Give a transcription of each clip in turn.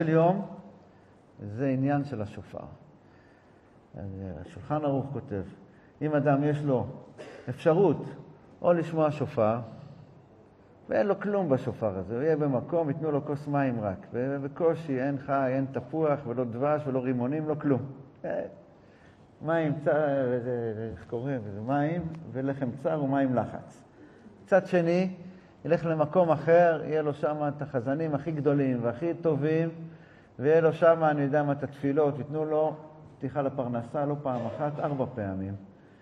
יום זה עניין של השופר. השולחן ערוך כותב, אם אדם יש לו אפשרות או לשמוע שופר, ואין לו כלום בשופר הזה, הוא יהיה במקום, ייתנו לו כוס מים רק, ובקושי אין חי, אין תפוח ולא דבש ולא רימונים, לא כלום. מים צר, איך קוראים? מים ולחם צר ומים לחץ. מצד שני, ילך למקום אחר, יהיה לו שם את החזנים הכי גדולים והכי טובים, ויהיה לו שם, אני יודע מה, את התפילות, ייתנו לו פתיחה לפרנסה, לא פעם אחת, 4 פעמים.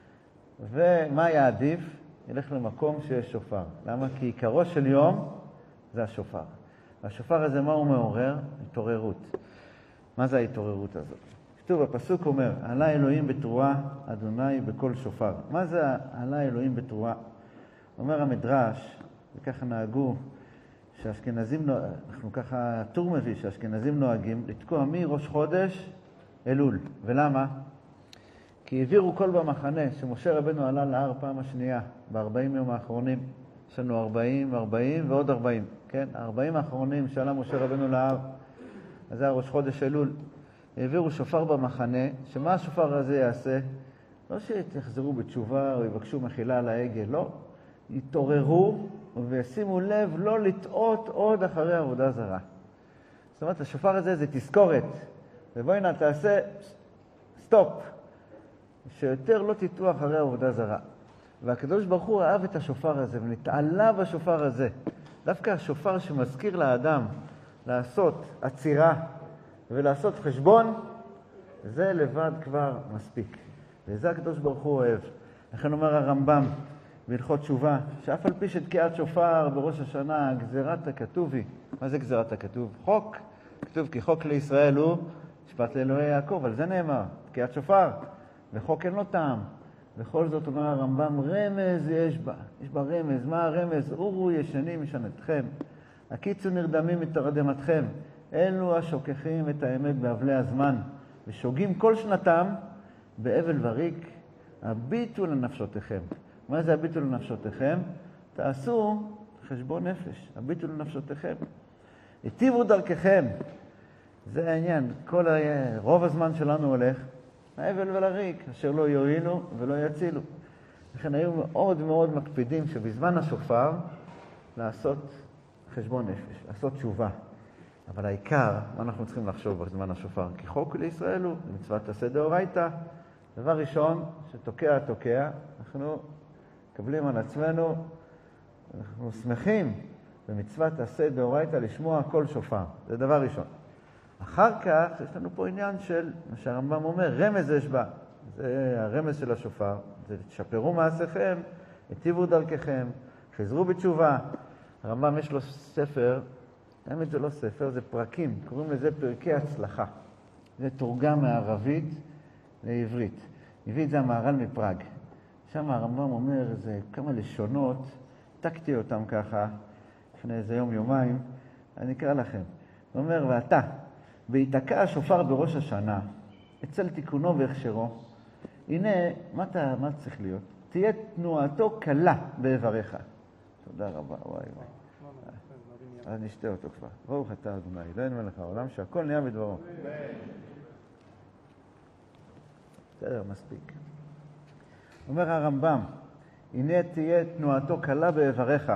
ומה יעדיף? ילך למקום שיש שופר. למה? כי עיקרו של יום זה השופר. והשופר הזה, מה הוא מעורר? התעוררות. מה זה ההתעוררות הזאת? כתוב, הפסוק אומר, עלה אלוהים בתרועה, אדוני בכל שופר. מה זה עלה אלוהים בתרועה? אומר המדרש, וככה נהגו, שהאשכנזים, אנחנו ככה, טור מביא שהאשכנזים נוהגים, לתקוע מראש חודש אלול. ולמה? כי העבירו כל במחנה שמשה רבנו עלה להר פעם השנייה, ב-40 יום האחרונים. יש לנו 40 ועוד 40. כן? 40 האחרונים שעלה משה רבנו להר, אז זה היה ראש חודש אלול. העבירו שופר במחנה, שמה השופר הזה יעשה? לא שיחזרו בתשובה או יבקשו מחילה על העגל, לא. יתעוררו ושימו לב לא לטעות עוד אחרי עבודה זרה. זאת אומרת, השופר הזה זה תזכורת. ובואי נה, תעשה סטופ. שיותר לא תטעו אחרי עבודה זרה. והקדוש ברוך הוא אהב את השופר הזה ונתעלה בשופר הזה. דווקא השופר שמזכיר לאדם לעשות עצירה ולעשות חשבון, זה לבד כבר מספיק. וזה הקדוש ברוך הוא אוהב. לכן אומר הרמב"ם בהלכות תשובה, שאף על פי שתקיעת שופר בראש השנה, גזירת הכתוב היא. מה זה גזירת הכתוב? חוק. כתוב כי חוק לישראל הוא משפט לאלוהי יעקב, על זה נאמר, תקיעת שופר. וחוק אין לו טעם. בכל זאת אומר הרמב"ם, רמז יש בה. יש בה רמז. מה הרמז? אורו ישנים משנתכם. הקיצו נרדמים מתרדמתכם. אלו השוכחים את האמת באבלי הזמן. ושוגים כל שנתם באבל וריק. הביטו לנפשותיכם. מה זה הביטו לנפשותיכם? תעשו חשבון נפש. הביטו לנפשותיכם. היטיבו דרככם. זה העניין. רוב הזמן שלנו הולך האבל ולריק, אשר לא יועילו ולא יצילו. לכן היו מאוד מאוד מקפידים שבזמן השופר לעשות חשבון נפש, לעשות תשובה. אבל העיקר, מה אנחנו צריכים לחשוב בזמן השופר? כי חוק לישראל הוא מצוות עשה דאורייתא. דבר ראשון, שתוקע, אנחנו מקבלים על עצמנו, אנחנו שמחים במצוות עשה דאורייתא לשמוע כל שופר. זה דבר ראשון. אחר כך יש לנו פה עניין של מה שהרמב"ם אומר, רמז יש בה. זה הרמז של השופר. זה תשפרו מעשיכם, היטיבו דרככם, חזרו בתשובה. הרמב"ם יש לו ספר, האמת זה לא ספר, זה פרקים. קוראים לזה פרקי הצלחה. זה תורגם מערבית לעברית. הביא את זה המהר"ל מפראג. שם הרמב"ם אומר איזה כמה לשונות, תקתי אותם ככה, לפני איזה יומיים, אני אקרא לכם. הוא אומר, ואתה, ויתקע השופר בראש השנה, אצל תיקונו והכשרו, הנה, מה צריך להיות? תהיה תנועתו קלה בעבריך. תודה רבה, וואי. אז נשתה אותו כבר. ברוך אתה אדוני, אלוהינו מלך העולם, שהכל נהיה בדברו. בסדר, מספיק. אומר הרמב"ם, הנה תהיה תנועתו קלה בעבריך.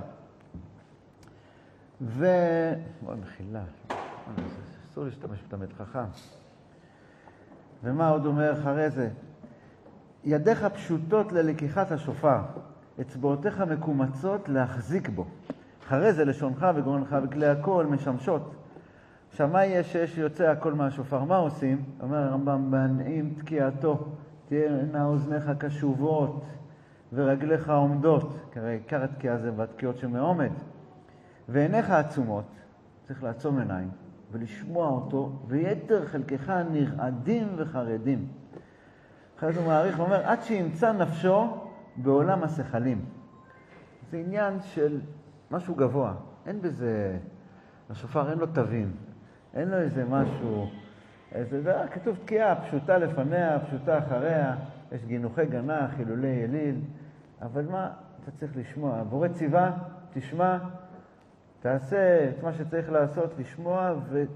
וואי, מחילה. אסור להשתמש בתלמיד חכם. ומה עוד אומר אחרי זה? ידיך פשוטות ללקיחת השופר, אצבעותיך מקומצות להחזיק בו. אחרי זה לשונך וגרונך וכלי הכל משמשות. עכשיו מה יהיה שיש יוצא הכל מהשופר? מה עושים? אומר הרמב"ם, בהנעים תקיעתו, תהיינה אוזניך קשובות ורגליך עומדות. כי עיקר התקיעה זה בתקיעות שמעומד. ועיניך עצומות, צריך לעצום עיניים. ולשמוע אותו, ויתר חלקך נרעדים וחרדים. אחרי זה הוא מעריך ואומר, עד שימצא נפשו בעולם השכלים. זה עניין של משהו גבוה. אין בזה, השופר אין לו תווים. אין לו איזה משהו, כתוב תקיעה, פשוטה לפניה, פשוטה אחריה. יש גינוחי גנה, חילולי יליל. אבל מה? אתה צריך לשמוע. בורא ציווה, תשמע, תעשה את מה שצריך לעשות, לשמוע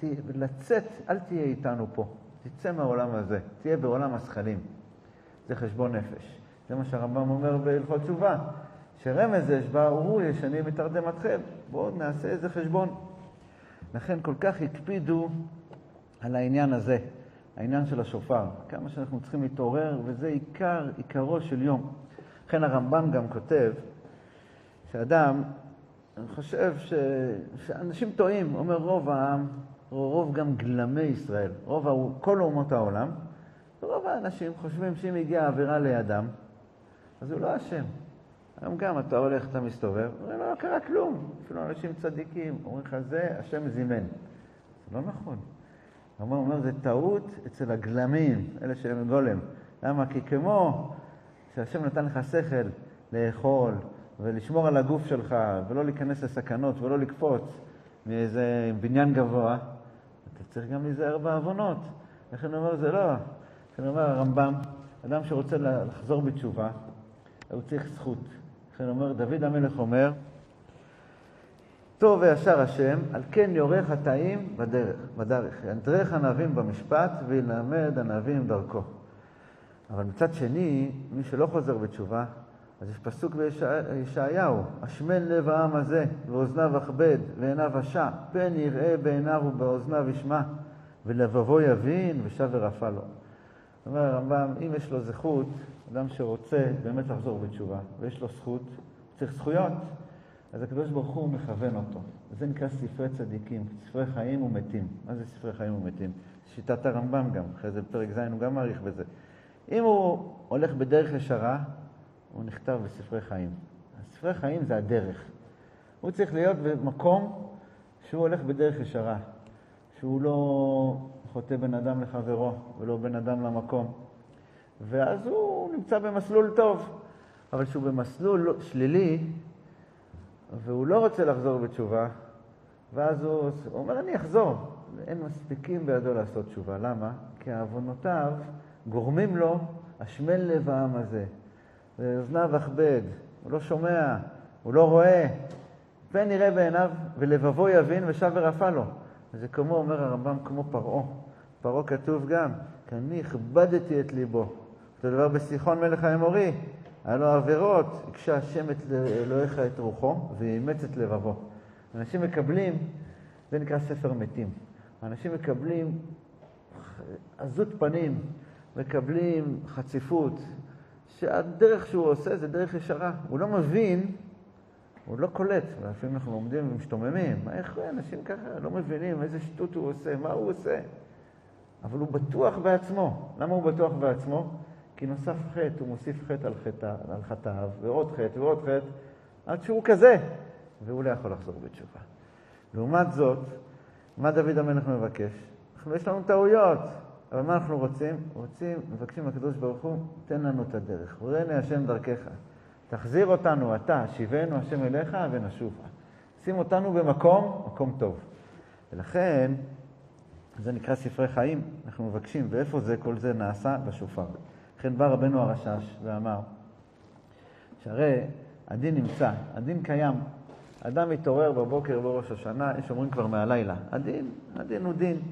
לצאת, אל תהיה איתנו פה. תצא מהעולם הזה, תהיה בעולם השכלים. זה חשבון נפש. זה מה שהרמב"ם אומר בהלכות תשובה. שרמז יש בה, הוא ישנים את תרדמתכם. בואו נעשה איזה חשבון. לכן כל כך הקפידו על העניין הזה, העניין של השופר. כמה שאנחנו צריכים להתעורר, וזה עיקרו של יום. לכן הרמב"ם גם כותב, שאדם, אני חושב שאנשים טועים, אומר רוב העם, רוב גם גלמי ישראל, כל אומות העולם, רוב האנשים חושבים שאם הגיעה עבירה לידם, אז הוא לא אשם. היום גם אתה הולך, אתה מסתובב, לא קרה כלום. אפילו אנשים צדיקים, אומרים לך, זה השם זימן. זה לא נכון. הוא אומר, זה טעות אצל הגלמים, אלה שהם גולם. למה? כי כמו שהשם נתן לך שכל לאכול ולשמור על הגוף שלך, ולא להיכנס לסכנות ולא לקפוץ מאיזה בניין גבוה, אתה צריך גם להיזהר בעוונות. לכן הוא אומר, זה לא. לכן אומר הרמב"ם, אדם שרוצה לחזור בתשובה, הוא צריך זכות. לכן אומר, דוד המלך אומר, טוב וישר השם, על כן יורה חטאים בדרך. ינדרך ענבים במשפט וילמד ענבים דרכו. אבל מצד שני, מי שלא חוזר בתשובה, אז יש פסוק בישעיהו, השמן לב העם הזה, ואוזניו אכבד, ועיניו אשע, פן יראה בעיניו ובאוזניו ישמע, ולבבו יבין ושבר אפה לו. זאת אומרת, הרמב"ם, אם יש לו זכות, אדם שרוצה באמת לחזור בתשובה, ויש לו זכות, צריך זכויות, אז הקדוש ברוך הוא מכוון אותו. זה נקרא ספרי צדיקים, ספרי חיים ומתים. מה זה ספרי חיים ומתים? שיטת הרמב"ם גם, אחרי זה בפרק ז' הוא גם מעריך בזה. אם הוא הולך בדרך ישרה, הוא נכתב בספרי חיים. ספרי חיים זה הדרך. הוא צריך להיות במקום שהוא הולך בדרך ישרה, שהוא לא חוטא בן אדם לחברו ולא בן אדם למקום. ואז הוא נמצא במסלול טוב. אבל שהוא במסלול שלילי, והוא לא רוצה לחזור בתשובה, ואז הוא אומר, אני אחזור. אין מספיקים בידו לעשות תשובה. למה? כי העוונותיו גורמים לו, השמן לב העם הזה. ואוזניו אכבד, הוא לא שומע, הוא לא רואה. פן יראה בעיניו ולבבו יבין ושבר אפה לו. זה כמו, אומר הרמב"ם, כמו פרעה. פרעה כתוב גם, כי אני הכבדתי את ליבו. זה דבר בסיחון מלך האמורי. היה לו עבירות, הקשה השם את אלוהיך את רוחו, ואימץ את לבבו. אנשים מקבלים, זה נקרא ספר מתים. אנשים מקבלים עזות פנים, מקבלים חציפות, שהדרך שהוא עושה זה דרך ישרה. הוא לא מבין, הוא לא קולט. ואפילו אנחנו עומדים ומשתוממים. איך אנשים ככה לא מבינים איזה שטות הוא עושה, מה הוא עושה? אבל הוא בטוח בעצמו. למה הוא בטוח בעצמו? כי נוסף חטא, הוא מוסיף חטא על חטאיו, ועוד חטא ועוד חטא, עד שהוא כזה, והוא לא יכול לחזור בתשובה. לעומת זאת, מה דוד המלך מבקש? יש לנו טעויות, אבל מה אנחנו רוצים? מבקשים הקדוש ברוך הוא, תן לנו את הדרך. הורני השם דרכך. תחזיר אותנו, אתה, שיבנו השם אליך ונשובה. שים אותנו מקום טוב. ולכן, זה נקרא ספרי חיים, אנחנו מבקשים, ואיפה זה, כל זה נעשה בשופר. לכן בא רבנו הרשש ואמר, שהרי הדין נמצא, הדין קיים. אדם מתעורר בבוקר בראש השנה, יש אומרים כבר מהלילה. הדין הוא דין.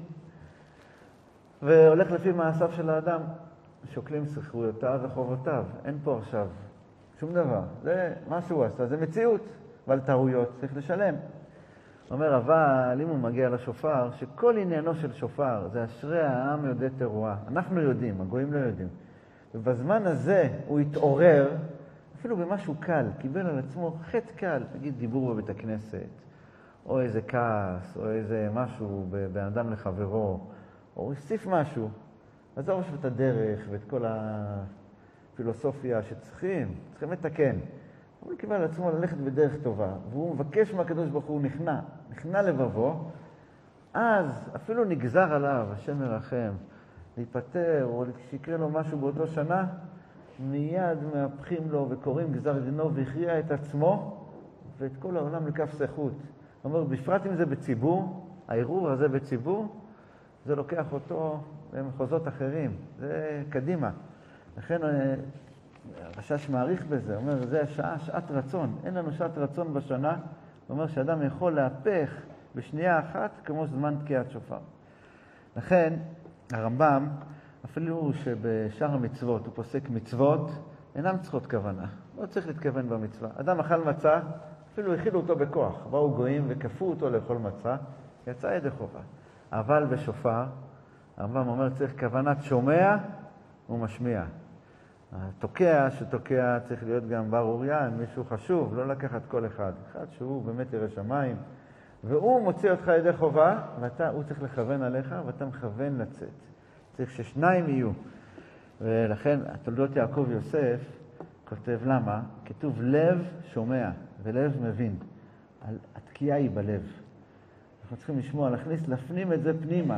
והולך לפי מעשיו של האדם, שוקלים זכויותיו וחובותיו. אין פה עכשיו שום דבר. זה מה שהוא עשה, זה מציאות. ועל טעויות צריך לשלם. אומר, אבל אם הוא מגיע לשופר, שכל עניינו של שופר, זה אשרי העם יודע תרועה. אנחנו יודעים, הגויים לא יודעים. ובזמן הזה הוא התעורר, אפילו במשהו קל, קיבל על עצמו חטא קל, נגיד דיבור בבית הכנסת, או איזה כעס, או איזה משהו באדם לחברו, או הוסיף משהו, אז זה ראש את הדרך ואת כל הפילוסופיה שצריכים לתקן. הוא קיבל על עצמו ללכת בדרך טובה, והוא מבקש מהקדוש ברוך הוא נכנע לבבו, אז אפילו נגזר עליו, השם מרחם, להיפטר או שיקרה לו משהו באותו שנה, מיד מהפכים לו וקוראים גזר דינו והכריע את עצמו ואת כל העולם לכף זכות. זאת אומרת, בפרט אם זה בציבור, הערעור הזה בציבור, זה לוקח אותו למחוזות אחרים, זה קדימה. לכן הרשש מעריך בזה, אומר, זה שעת רצון. אין לנו שעת רצון בשנה, הוא אומר שאדם יכול להפך בשנייה אחת כמו זמן תקיעת שופר. לכן הרמב"ם, אפילו שבשאר המצוות הוא פוסק מצוות, אינם צריכות כוונה. לא צריך להתכוון במצווה. אדם אכל מצה, אפילו הכילו אותו בכוח. באו גויים וכפו אותו לאכול מצה, יצא ידי חובה. אבל בשופר, הרמב"ם אומר צריך כוונת שומע ומשמיע. התוקע שתוקע צריך להיות גם בר אוריה, מישהו חשוב, לא לקחת כל אחד. אחד שהוא באמת ירא שמיים, והוא מוציא אותך ידי חובה, והוא צריך לכוון עליך, ואתה מכוון לצאת. צריך ששניים יהיו. ולכן, תולדות יעקב יוסף כותב למה? כתוב לב שומע ולב מבין. התקיעה היא בלב. אנחנו צריכים לשמוע, להפנים את זה פנימה.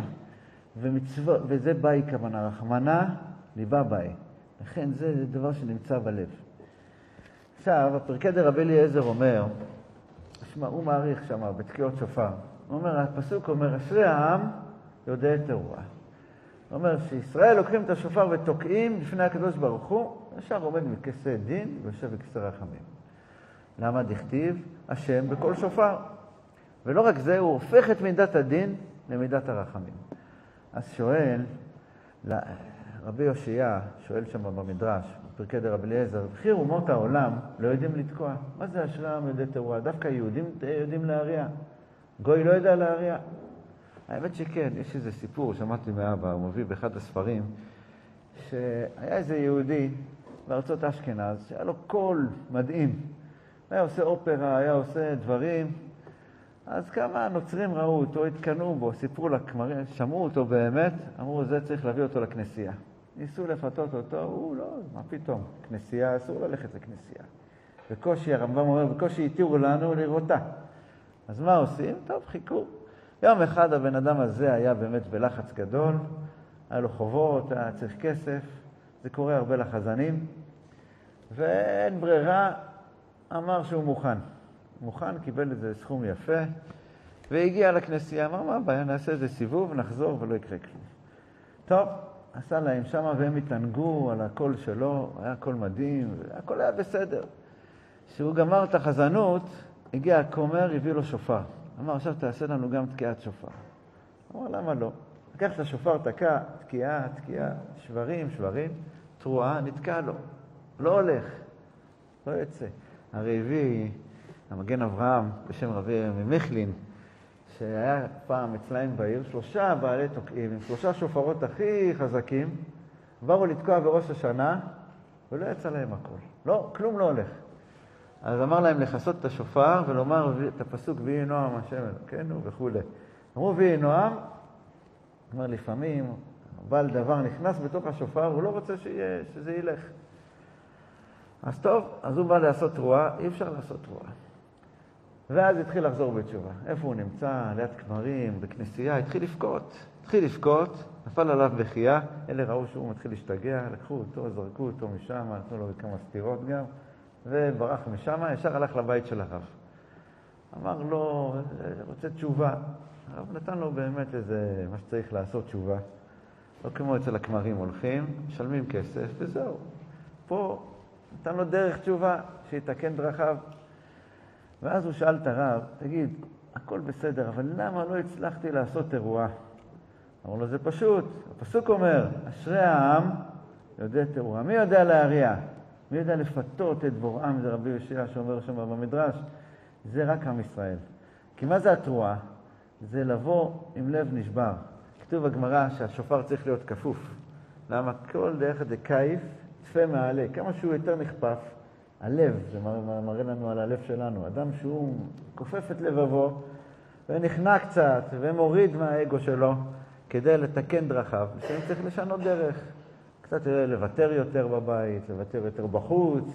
וזה באי כוונה, רחמנה, ליבה באי. לכן זה דבר שנמצא בלב. עכשיו, הפרקי דרבי אליעזר אומר, הוא מעריך שם בתקיעות שופר. הוא אומר, הפסוק אומר, אשרי העם יודע תרועה. הוא אומר שישראל לוקחים את השופר ותוקעים לפני הקדוש ברוך הוא, ישר עומד מכיסא דין ויושב בכיסא רחמים. למה דכתיב? השם בכל שופר. ולא רק זה, הוא הופך את מידת הדין למידת הרחמים. אז שואל, רבי יושע שואל שם במדרש, בפרקי דרבי אליעזר, בכיר אומות העולם לא יודעים לתקוע. מה זה אשרי העם יודע תרועה? דווקא יהודים יודעים להריע. גוי לא יודע להריע. האמת שכן, יש איזה סיפור, שמעתי מאבא, הוא מביא באחד הספרים, שהיה איזה יהודי בארצות אשכנז, שהיה לו קול מדהים. היה עושה אופרה, היה עושה דברים. אז כמה נוצרים ראו אותו, התקנו בו, סיפרו לכמרים, שמעו אותו באמת, אמרו, זה צריך להביא אותו לכנסייה. ניסו לפתות אותו, הוא לא, מה פתאום? כנסייה, אסור ללכת לכנסייה. בקושי, הרמב"ם אומר, בקושי התירו לנו לראותה. אז מה עושים? טוב, חיכו. יום אחד הבן אדם הזה היה באמת בלחץ גדול, היה לו חובות, היה צריך כסף, זה קורה הרבה לחזנים, ואין ברירה, אמר שהוא מוכן. מוכן, קיבל איזה סכום יפה, והגיע לכנסייה, אמר, מה הבעיה, נעשה איזה סיבוב, נחזור ולא יקרה כלום. טוב, עשה להם שמה והם התענגו על הקול שלו, היה קול מדהים, הכל היה בסדר. כשהוא גמר את החזנות, הגיע הכומר, הביא לו שופר. אמר, עכשיו תעשה לנו גם תקיעת שופר. אמר, למה לא? לקח את השופר, תקע, תקיעה, שברים, תרועה, נתקע לו. לא הולך, לא יצא. הרי הביא המגן אברהם, בשם רבי ממכלין, שהיה פעם אצלהם בעיר, 3 בעלי תוקעים, עם 3 שופרות הכי חזקים, באו לתקוע בראש השנה, ולא יצא להם הכל. לא, כלום לא הולך. אז אמר להם לחסות את השופר ולומר את הפסוק ויהי נועם השם אלוקינו וכו'. אמרו ויהי נועם, אומר לפעמים, בעל דבר נכנס בתוך השופר, הוא לא רוצה שזה ילך. אז טוב, אז הוא בא לעשות תרועה, אי אפשר לעשות תרועה. ואז התחיל לחזור בתשובה. איפה הוא נמצא? ליד כמרים, בכנסייה, התחיל לבכות, נפל עליו בחייה, אלה ראו שהוא מתחיל להשתגע, לקחו אותו, זרקו אותו משם, נתנו לו כמה סתירות גם, וברח משם, ישר הלך לבית של הרב. אמר לו, רוצה תשובה. הרב נתן לו באמת איזה, מה שצריך לעשות תשובה. לא כמו אצל הכמרים הולכים, משלמים כסף, וזהו. פה נתן לו דרך תשובה, שיתקן דרכיו. ואז הוא שאל את הרב, תגיד, הכל בסדר, אבל למה לא הצלחתי לעשות תרועה? אמר לו, זה פשוט. הפסוק אומר, אשרי העם יודע תרועה. מי יודע להריע? מי יודע לפתות את דבורם? זה רבי יושע שאומר שם במדרש. זה רק עם ישראל. כי מה זה התרועה? זה לבוא עם לב נשבר. כתוב בגמרא שהשופר צריך להיות כפוף. למה? כל דרך דקייף, תפה מעלה. כמה שהוא יותר נכפף, הלב, זה מראה לנו על הלב שלנו. אדם שהוא כופף את לבבו, ונכנע קצת, ומוריד מהאגו שלו, כדי לתקן דרכיו. לפעמים צריך לשנות דרך. קצת לוותר יותר בבית, לוותר יותר בחוץ.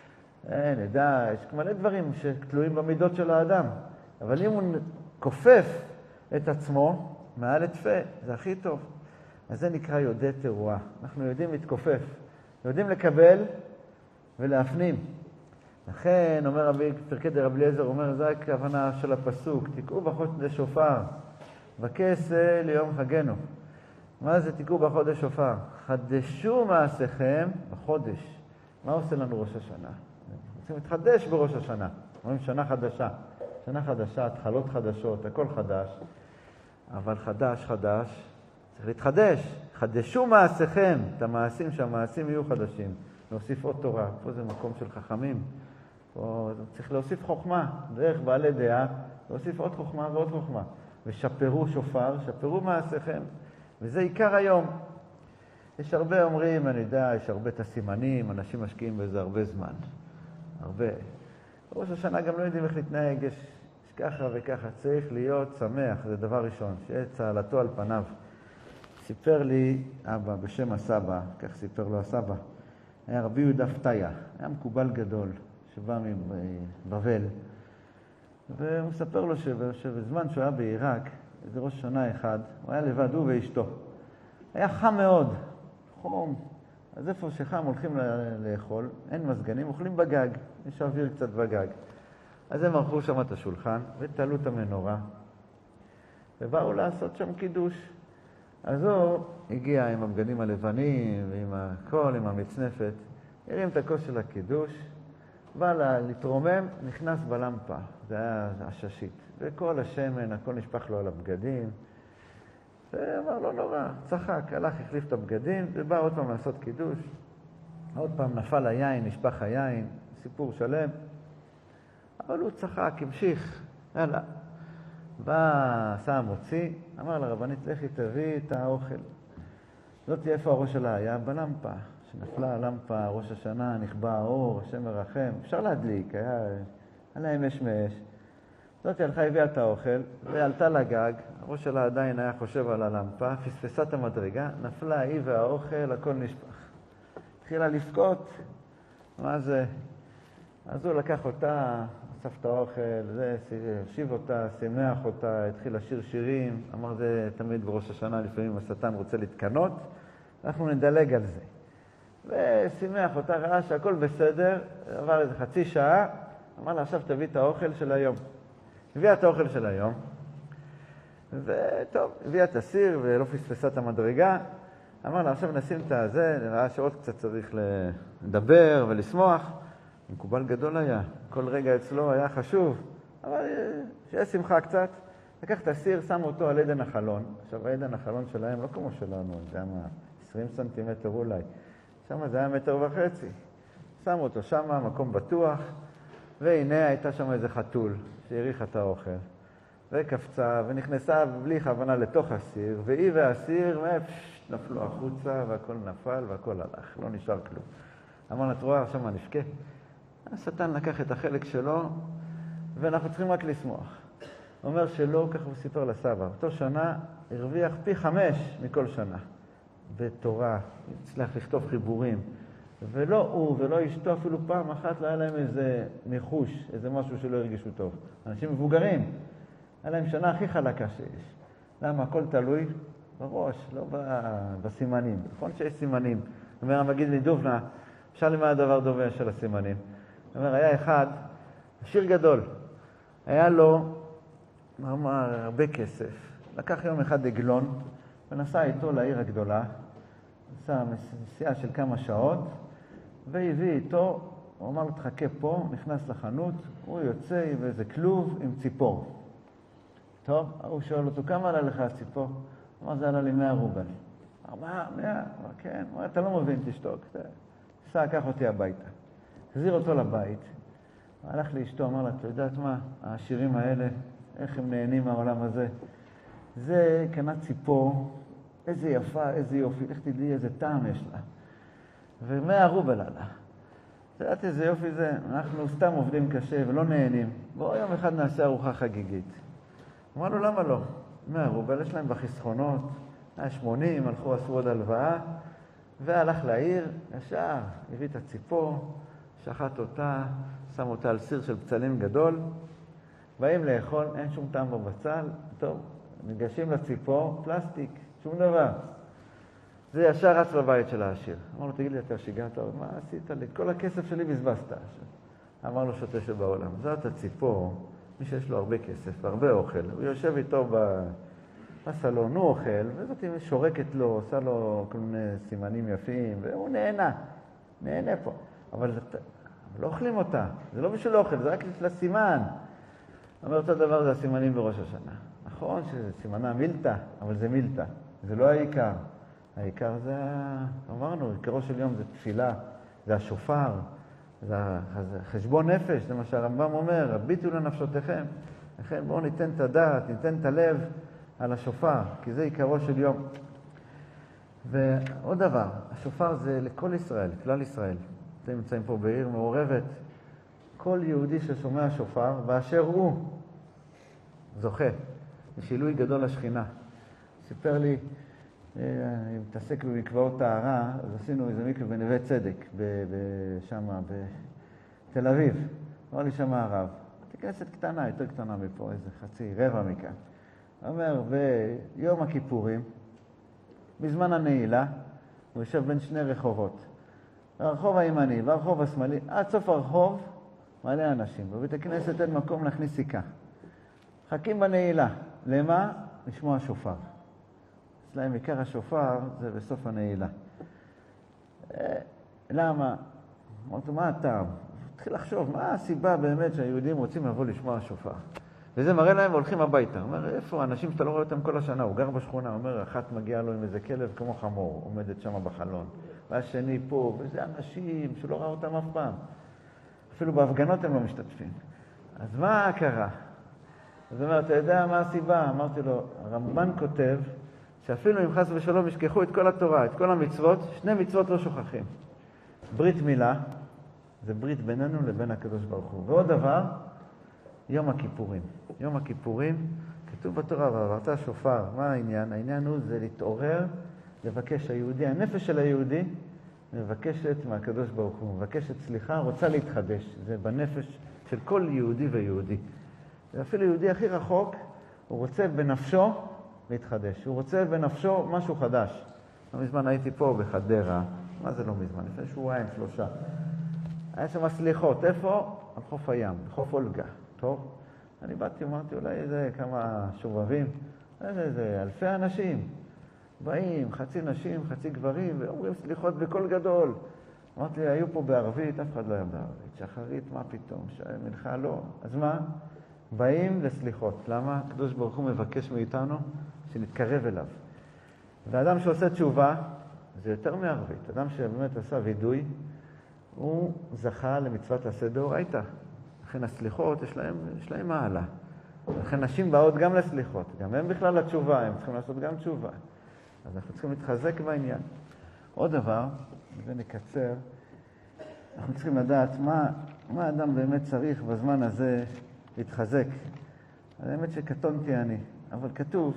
נדע, יש מלא דברים שתלויים במידות של האדם. אבל אם הוא כופף את עצמו, מעל לתפה, זה הכי טוב. אז זה נקרא יודע תרועה. אנחנו יודעים להתכופף. יודעים לקבל ולהפנים. לכן, אומר רבי פרקי דרבי אליעזר, אומר, זה הכוונה של הפסוק, תקעו בחודש שופר, וכסה ליום חגנו. מה זה תקעו בחודש שופר? חדשו מעשיכם בחודש. מה עושה לנו ראש השנה? רוצים להתחדש בראש השנה. אומרים שנה חדשה. שנה חדשה, התחלות חדשות, הכל חדש. אבל חדש, צריך להתחדש. חדשו מעשיכם, את המעשים, שהמעשים יהיו חדשים. להוסיף עוד תורה, פה זה מקום של חכמים. פה צריך להוסיף חוכמה, דרך בעלי דעה, להוסיף עוד חוכמה ועוד חוכמה. ושפרו שופר, שפרו מעשיכם. וזה עיקר היום. יש הרבה אומרים, אני יודע, יש הרבה את הסימנים, אנשים משקיעים בזה הרבה זמן. הרבה. בראש השנה גם לא יודעים איך להתנהג, יש ככה וככה, צריך להיות שמח, זה דבר ראשון, שיהיה צהלתו על פניו. סיפר לי אבא בשם הסבא, כך סיפר לו הסבא, היה רבי יהודה פתיה, היה מקובל גדול שבא מבבל, והוא מספר לו שבזמן שהוא היה בעיראק, איזה ראש שנה אחד, הוא היה לבד, הוא ואשתו. היה חם מאוד, חום, אז איפה שחם הולכים לאכול, אין מזגנים, אוכלים בגג, יש אוויר קצת בגג. אז הם ערכו שם את השולחן ותעלו את המנורה, ובאו לעשות שם קידוש. אז הוא הגיע עם הבגדים הלבנים ועם הכל, עם המצנפת, הרים את הכוס של הקידוש, בא להתרומם, נכנס בלמפה, זה היה הששית, וכל השמן, הכל נשפך לו על הבגדים, ואמר לו נורא, צחק, הלך, החליף את הבגדים, ובא עוד פעם לעשות קידוש, עוד פעם נפל היין, נשפך היין, סיפור שלם, אבל הוא צחק, המשיך, יאללה. בא, עשה המוציא, אמר לרבנית, לכי תביא את האוכל. לא תהיה איפה הראש שלה, היה בלמפה, שנפלה הלמפה, ראש השנה, נכבה האור, השם מרחם, אפשר להדליק, היה להם אש מאש. זאת הלכה, הביאה את האוכל, ועלתה לגג, הראש שלה עדיין היה חושב על הלמפה, פספסה את המדרגה, נפלה היא והאוכל, הכל נשפך. התחילה לבכות, מה זה? אז הוא לקח אותה, אסף את האוכל, השיב אותה, שמח אותה, התחיל לשיר שירים, אמר זה תמיד בראש השנה, לפעמים השטן רוצה להתקנות, אנחנו נדלג על זה. ושמח אותה, ראה שהכל בסדר, עבר איזה חצי שעה, אמר לה עכשיו תביא את האוכל של היום. הביאה את האוכל של היום, וטוב, הביאה את הסיר ולא פספסה את המדרגה, אמר לה עכשיו נשים את הזה, נראה שעוד קצת צריך לדבר ולשמוח, מקובל גדול היה, כל רגע אצלו היה חשוב, אבל שיהיה שמחה קצת. לקח את הסיר, שם אותו על עדן החלון. עכשיו, עדן החלון שלהם לא כמו שלנו, זה היה 20 סנטימטר אולי. שם זה היה 1.5 מטר. שם אותו שם, מקום בטוח, והנה הייתה שם איזה חתול שהריחה את האוכל. וקפצה ונכנסה בלי כוונה לתוך הסיר, והיא והסיר נפלו החוצה והכל נפל והכל הלך, לא נשאר כלום. אמרנו, את רואה, עכשיו מה נפקה? השטן לקח את החלק שלו, ואנחנו צריכים רק לשמוח. הוא אומר שלא, כך הוא סיפר לסבא. אותו שנה הרוויח פי 5 מכל שנה. בתורה, הצליח לכתוב חיבורים. ולא הוא ולא אשתו אפילו פעם אחת לא היה להם איזה ניחוש, איזה משהו שלא הרגישו טוב. אנשים מבוגרים, היה להם שנה הכי חלקה שיש. למה? הכל תלוי בראש, לא בסימנים. נכון שיש סימנים. אומר המגיד מדובנה, אפשר לי מה הדבר דומה של הסימנים. אומר, היה אחד, עשיר גדול, היה לו הרבה כסף. לקח יום אחד עגלון ונסע איתו לעיר הגדולה, נסע נסיעה של כמה שעות, והביא איתו, הוא אמר לו, תחכה פה, נכנס לחנות, הוא יוצא עם איזה כלוב עם ציפור. טוב, הוא שואל אותו, כמה עלה לך הציפור? הוא אמר, זה עלה לי 100 רובל. 100? אמר, כן. הוא אמר, אתה לא מבין, תשתוק. סע, קח אותי הביתה. החזיר אותו לבית. הוא הלך לאשתו, אמר לה, אתה יודעת מה? העשירים האלה, איך הם נהנים מהעולם הזה? זה קנה ציפור, איזה יפה, איזה יופי, איך תדעי איזה טעם יש לה. ו100 רובל עלה. תדעת איזה יופי זה, אנחנו סתם עובדים קשה ולא נהנים. בואו יום אחד נעשה ארוחה חגיגית. אמר לו, למה לא? 100 רובל, יש להם בחסכונות, 80, הלכו, עשו עוד הלוואה, והלך לעיר, ישר, הביא את הציפור, שחט אותה, שם אותה על סיר של בצלים גדול, באים לאכול, אין שום טעם בבצל, טוב, ניגשים לציפור, פלסטיק, שום דבר. זה ישר רץ לבית של העשיר. אמר לו, תגיד לי, אתה שיגעת, מה עשית לי? כל הכסף שלי בזבזת. אמר לו, שוטה שבעולם, זאת הציפור, מי שיש לו הרבה כסף והרבה אוכל, הוא יושב איתו בסלון, הוא אוכל, וזאת שורקת לו, עושה לו כל מיני סימנים יפים, והוא נהנה פה. אבל לא אוכלים אותה, זה לא בשביל אוכל, זה רק לסימן. אומר אותו דבר זה הסימנים בראש השנה. נכון שזה סימנה מילתא, אבל זה מילתא. זה לא העיקר. העיקר זה, אמרנו, עיקרו של יום זה תפילה, זה השופר, זה חשבון נפש, זה מה שהרמב"ם אומר, הביטו לנפשותיכם. לכן בואו ניתן את הדעת, ניתן את הלב על השופר, כי זה עיקרו של יום. ועוד דבר, השופר זה לכל ישראל, כלל ישראל. אתם נמצאים פה בעיר מעורבת. כל יהודי ששומע שופר, באשר הוא זוכה. שילוי גדול לשכינה. סיפר לי, אני מתעסק במקוואות טהרה, אז עשינו איזה מקווה בנווה צדק, שם, בתל אביב. אמר לי שם הרב, כנסת קטנה, יותר קטנה מפה, איזה חצי, רבע מכאן. אומר, ביום הכיפורים, בזמן הנעילה, הוא יושב בין שני רחובות. הרחוב הימני והרחוב השמאלי, עד סוף הרחוב, מלא אנשים. בבית הכנסת אין מקום להכניס סיכה. חכים בנעילה. למה? לשמוע שופר. אצלהם עיקר השופר זה בסוף הנעילה. למה? אמרתי, מה הטעם? התחיל לחשוב, מה הסיבה באמת שהיהודים רוצים לבוא לשמוע שופר? וזה מראה להם והולכים הביתה. הוא אומר, איפה האנשים שאתה לא רואה אותם כל השנה? הוא גר בשכונה, הוא אומר, אחת מגיעה לו עם איזה כלב כמו חמור, עומדת שם בחלון. והשני פה, וזה אנשים שלא ראה אותם אף פעם. אפילו בהפגנות הם לא משתתפים. אז מה קרה? אז הוא אומר, אתה יודע מה הסיבה? אמרתי לו, הרמב"ן כותב שאפילו אם חס ושלום ישכחו את כל התורה, את כל המצוות, שני מצוות לא שוכחים. ברית מילה, זה ברית בינינו לבין הקדוש ברוך הוא. ועוד דבר, יום הכיפורים. יום הכיפורים, כתוב בתורה, ועברת שופר. מה העניין? העניין הוא זה להתעורר, לבקש היהודי. הנפש של היהודי מבקשת מהקדוש ברוך הוא, מבקשת סליחה, רוצה להתחדש. זה בנפש של כל יהודי ויהודי. ואפילו יהודי הכי רחוק, הוא רוצה בנפשו להתחדש. הוא רוצה בנפשו משהו חדש. לא מזמן הייתי פה בחדרה. מה זה לא מזמן? לפני שבועיים, 3. היה שם סליחות. איפה? על חוף הים, בחוף אולגה. טוב? אני באתי, אמרתי, אולי איזה כמה שובבים. איזה אלפי אנשים. באים, חצי נשים, חצי גברים, ואומרים סליחות בקול גדול. אמרתי, היו פה בערבית, אף אחד לא היה בערבית. שחרית, מה פתאום? מנחה לא. אז מה? באים לסליחות. למה? הקדוש ברוך הוא מבקש מאיתנו שנתקרב אליו. ואדם שעושה תשובה, זה יותר מערבית. אדם שבאמת עשה וידוי, הוא זכה למצוות עשה דאורייתא. לכן הסליחות, יש להם מעלה. לכן נשים באות גם לסליחות. גם הם בכלל לתשובה, הם צריכים לעשות גם תשובה. אז אנחנו צריכים להתחזק בעניין. עוד דבר, וזה נקצר, אנחנו צריכים לדעת מה האדם באמת צריך בזמן הזה להתחזק. האמת שקטונתי אני, אבל כתוב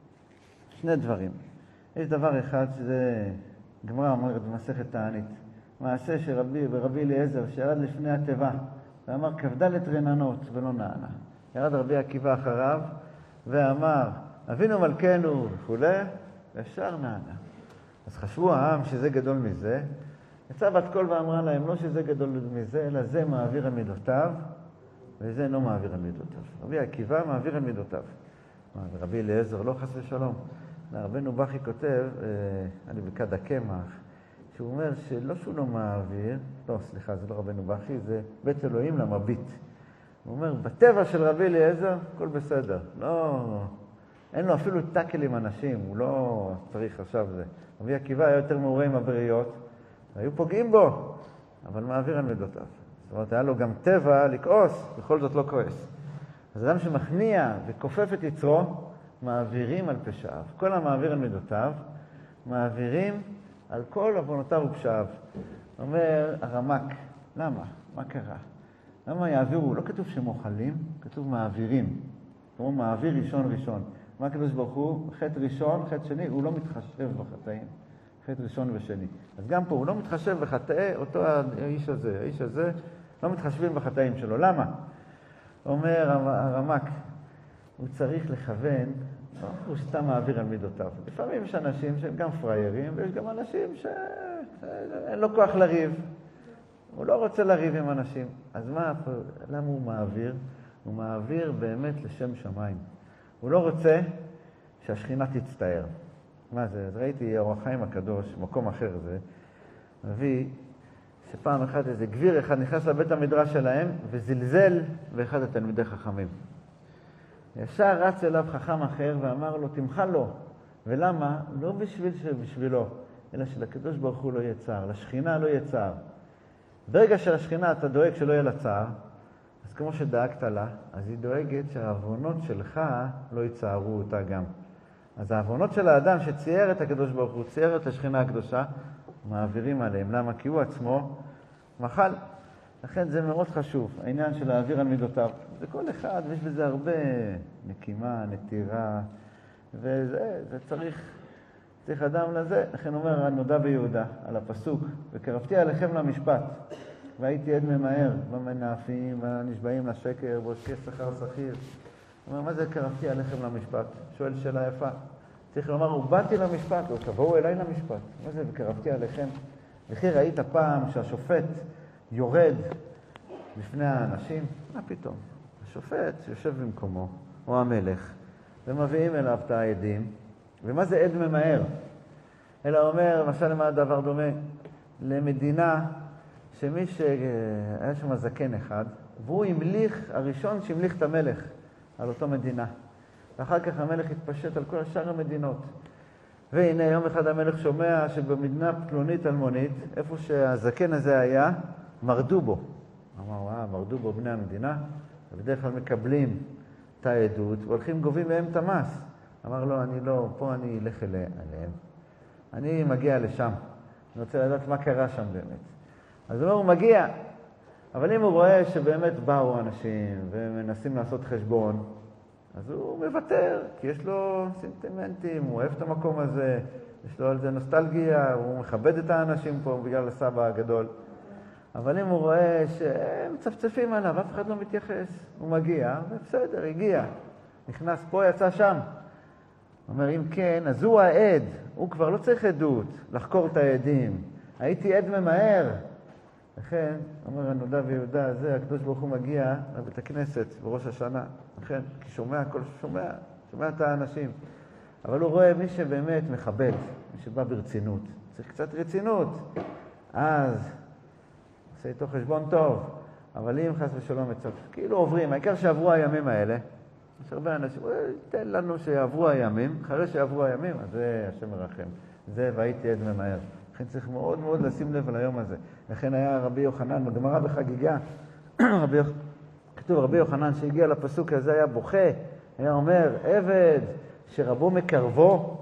שני דברים. יש דבר אחד שזה גמרא אומרת במסכת תענית. מעשה שרבי אליעזר שירד לפני התיבה ואמר כבדלת רננות ולא נענה. ירד רבי עקיבא אחריו ואמר אבינו מלכנו וכו' וישר נענה. אז חשבו העם שזה גדול מזה. יצאה בת קול ואמרה להם לא שזה גדול מזה אלא זה מעביר על מידותיו וזה אינו מעביר על מידותיו. רבי עקיבא מעביר על מידותיו. רבי אליעזר לא חס ושלום. רבנו בכי כותב, אני בכד הקמח, שהוא אומר שלא שהוא לא מעביר, לא סליחה זה לא רבנו בכי, זה בית אלוהים למביט. הוא אומר בטבע של רבי אליעזר הכל בסדר, לא, אין לו אפילו טקל עם אנשים, הוא לא צריך עכשיו זה. רבי עקיבא היה יותר מעורה עם הבריות, היו פוגעים בו, אבל מעביר על מידותיו. זאת אומרת, היה לו גם טבע לכעוס, בכל זאת לא כועס. אז אדם שמכניע וכופף את יצרו, מעבירים על פשעיו. כל המעביר על מידותיו, מעבירים על כל עוונותיו ופשעיו. אומר הרמק, למה? מה קרה? למה יעבירו? לא כתוב שמוחלים, כתוב מעבירים. כמו מעביר ראשון. מה הקדוש ברוך הוא? חטא ראשון, חטא שני, הוא לא מתחשב בחטאים. חטא ראשון ושני. אז גם פה הוא לא מתחשב בחטאי אותו האיש הזה לא מתחשבים בחטאים שלו. למה? אומר הרמק, הוא צריך לכוון, הוא סתם מעביר על מידותיו. לפעמים יש אנשים שהם גם פריירים, ויש גם אנשים שאין לו כוח לריב. הוא לא רוצה לריב עם אנשים. אז למה הוא מעביר? הוא מעביר באמת לשם שמיים. הוא לא רוצה שהשכינה תצטער. מה זה? אז ראיתי אור החיים הקדוש, מקום אחר זה, מביא שפעם אחת איזה גביר אחד נכנס לבית המדרש שלהם וזלזל באחד התלמידי חכמים. ישר רץ אליו חכם אחר ואמר לו, תמחל לו. ולמה? לא בשבילו, אלא שלקדוש ברוך הוא לא יהיה צער, לשכינה לא יהיה צער. ברגע שלשכינה אתה דואג שלא יהיה לה צער, אז כמו שדאגת לה, אז היא דואגת שהעוונות שלך לא יצערו אותה גם. אז העוונות של האדם שצייר את הקדוש ברוך הוא, צייר את השכינה הקדושה, מעבירים עליהם. למה? כי הוא עצמו מחל. לכן זה מאוד חשוב, העניין של להעביר על מידותיו. זה כל אחד, ויש בזה הרבה נקימה, נטירה, וזה צריך אדם לזה. לכן אומר הנודע ביהודה על הפסוק, וקרבתי עליכם למשפט, והייתי עד ממהר, במנאפים, בנשבעים לשקר, בושקי שכר שכיר. הוא אומר, מה זה קרבתי עליכם למשפט? שואל שאלה יפה. צריך לומר, הוא באתי למשפט, או תבואו אליי למשפט. מה זה וקרבתי עליכם? וכי ראית פעם שהשופט יורד בפני האנשים? מה פתאום? השופט יושב במקומו, או המלך, ומביאים אליו את העדים. ומה זה עד ממהר? אלא אומר, למשל למה הדבר דומה? למדינה שמי שהיה שם זקן אחד, והוא המליך, הראשון שהמליך את המלך על אותו מדינה. ואחר כך המלך התפשט על כל שאר המדינות. והנה יום אחד המלך שומע שבמדינה פלונית אלמונית, איפה שהזקן הזה היה, מרדו בו. אמר, מרדו בו בני המדינה, ובדרך כלל מקבלים את העדות, והולכים גובים מהם את המס. אמר לו, אני לא, פה אני אלך אליהם. אני מגיע לשם. אני רוצה לדעת מה קרה שם באמת. אז הוא אומר, הוא מגיע. אבל אם הוא רואה שבאמת באו אנשים ומנסים לעשות חשבון, אז הוא מוותר, כי יש לו סנטימנטים, הוא אוהב את המקום הזה, יש לו על זה נוסטלגיה, הוא מכבד את האנשים פה בגלל הסבא הגדול. אבל אם הוא רואה שהם מצפצפים עליו, אף אחד לא מתייחס, הוא מגיע, ובסדר, הגיע. נכנס פה, יצא שם. אומר, אם כן, אז הוא העד, הוא כבר לא צריך עדות, לחקור את העדים. הייתי עד ממהר. לכן, אומר הנודע ויהודה הזה, הקדוש ברוך הוא מגיע לבית הכנסת בראש השנה. לכן, כי שומע את האנשים. אבל הוא רואה מי שבאמת מכבד, מי שבא ברצינות. צריך קצת רצינות. אז, עושה איתו חשבון טוב. אבל אם חס ושלום כאילו עוברים, העיקר שעברו הימים האלה, יש הרבה אנשים, תן לנו שיעברו הימים, אחרי שיעברו הימים, אז זה השם מרחם. זה והייתי עד ממהר. לכן צריך מאוד מאוד לשים לב על היום הזה. לכן היה רבי יוחנן, בגמרא בחגיגה, כתוב רבי יוחנן שהגיע לפסוק הזה היה בוכה, היה אומר, עבד שרבו מקרבו,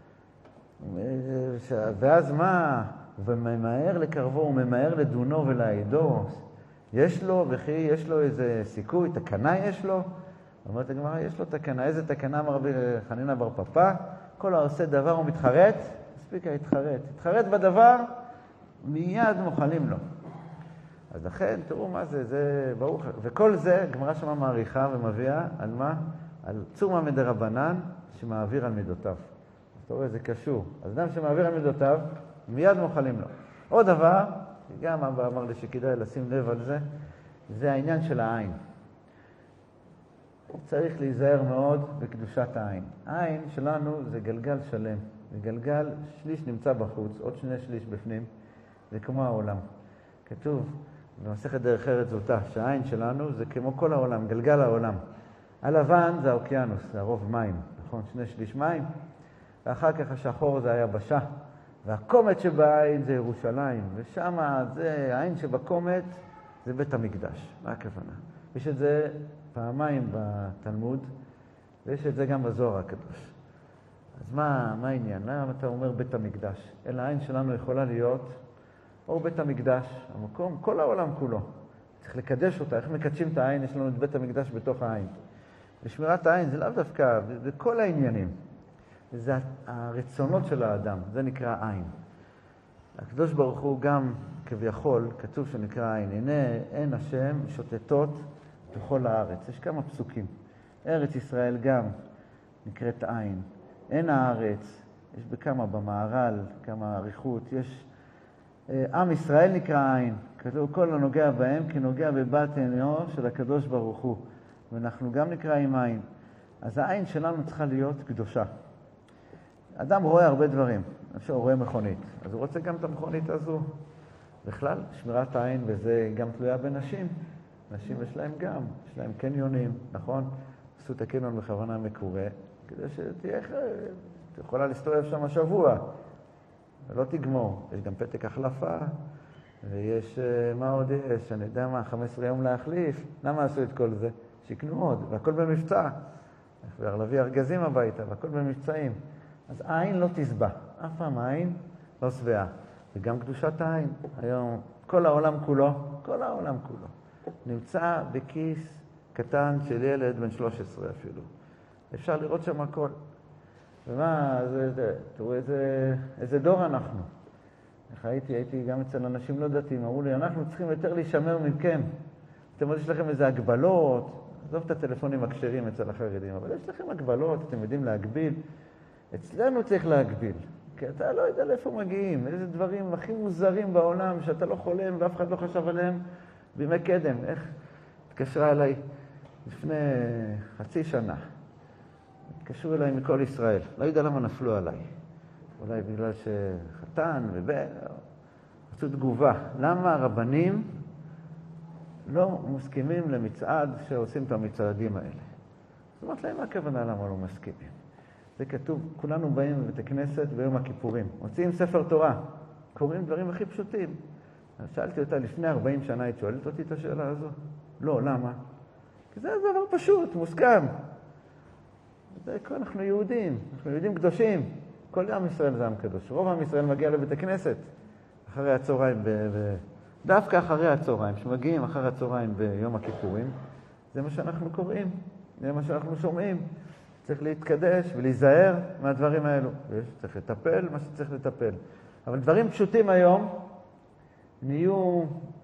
ואז מה? וממהר לקרבו, הוא ממהר לדונו ולעידו. יש לו, וכי יש לו איזה סיכוי, תקנה יש לו? אומרת הגמרא, יש לו תקנה. איזה תקנה אמר רבי חנינא בר פפא? כל העושה דבר הוא מתחרט, מספיק התחרט בדבר, מיד מוכלים לו. אז לכן, תראו מה זה, זה ברוך. וכל זה, גמרא שמה מעריכה ומביאה על מה? על צומא מדרבנן שמעביר על מידותיו. אז אתה רואה, זה קשור. אז אדם שמעביר על מידותיו, מיד מוכלים לו. עוד דבר, גם אבא אמר לי שכדאי לשים לב על זה, זה העניין של העין. צריך להיזהר מאוד בקדושת העין. העין שלנו זה גלגל שלם. זה גלגל, שליש נמצא בחוץ, עוד 2/3 בפנים. זה כמו העולם. כתוב במסכת דרך ארץ זוטה, שהעין שלנו זה כמו כל העולם, גלגל העולם. הלבן זה האוקיינוס, זה הרוב מים, נכון? 2/3 מים. ואחר כך השחור זה היבשה. והקומץ שבעין זה ירושלים. ושם זה, העין שבקומץ זה בית המקדש. מה הכוונה? יש את זה פעמיים בתלמוד, ויש את זה גם בזוהר הקדוש. אז מה העניין? למה אתה אומר בית המקדש? אלא העין שלנו יכולה להיות אור בית המקדש, המקום, כל העולם כולו. צריך לקדש אותה. איך מקדשים את העין? יש לנו את בית המקדש בתוך העין. ושמירת העין זה לאו דווקא, זה כל העניינים. זה הרצונות של האדם, זה נקרא עין. הקדוש ברוך הוא גם כביכול, כתוב שנקרא עין. הנה, אין השם שוטטות בכל הארץ. יש כמה פסוקים. ארץ ישראל גם נקראת עין. אין הארץ, יש בכמה, במערל, כמה עריכות, יש עם ישראל נקרא עין. כתוב כל הנוגע בהם כי נוגע בבת עיניו של הקדוש ברוך הוא. ואנחנו גם נקראים עין. אז העין שלנו צריכה להיות קדושה. אדם רואה הרבה דברים. הוא רואה מכונית. אז הוא רוצה גם את המכונית הזו. בכלל, שמירת העין, וזה גם תלויה בנשים. נשים יש להם גם, יש להם קניונים, נכון? עשו את הקניון בכוונה מקורה, כדי שתהיה, יכולה להסתובב שם שבוע, ולא תגמור. יש גם פתק החלפה, ויש, מה עוד יש? אני יודע מה, 15 יום להחליף. למה עשו את כל זה? שיקנו עוד, והכל במבצע. להביא ארגזים הביתה, והכל במבצעים. אז העין לא תסבע. אף פעם העין לא שבעה. וגם קדושת העין. היום כל העולם כולו, נמצא בכיס קטן של ילד בן 13 אפילו. אפשר לראות שם הכל. ומה, תראו איזה דור אנחנו. איך הייתי גם אצל אנשים לא דתיים, אמרו לי, אנחנו צריכים יותר להישמר מכם. אתם יודעים, יש לכם איזה הגבלות, עזוב את הטלפונים הכשרים אצל החרדים, אבל יש לכם הגבלות, אתם יודעים להגביל. אצלנו צריך להגביל, כי אתה לא יודע לאיפה מגיעים, איזה דברים הכי מוזרים בעולם שאתה לא חולם ואף אחד לא חשב עליהם בימי קדם. איך התקשרה אליי לפני חצי שנה, התקשרו אליי מכל ישראל, לא יודע למה נפלו עליי. אולי בגלל שחתן ובן, רצו תגובה. למה הרבנים לא מסכימים למצעד שעושים את המצעדים האלה? זאת אומרת להם, מה הכוונה למה לא מסכימים? זה כתוב, כולנו באים בבית הכנסת ביום הכיפורים, מוציאים ספר תורה, קוראים דברים הכי פשוטים. אז שאלתי אותה, לפני 40 שנה היא שואלת אותי את השאלה הזו? לא, למה? כי זה דבר פשוט, מוסכם. אנחנו יהודים קדושים. כל עם ישראל זה עם קדוש. רוב עם ישראל מגיע לבית הכנסת אחרי הצהריים, דווקא אחרי הצהריים, שמגיעים אחרי הצהריים ביום הכיפורים, זה מה שאנחנו קוראים, זה מה שאנחנו שומעים. צריך להתקדש ולהיזהר מהדברים האלו. צריך לטפל מה שצריך לטפל. אבל דברים פשוטים היום נהיו,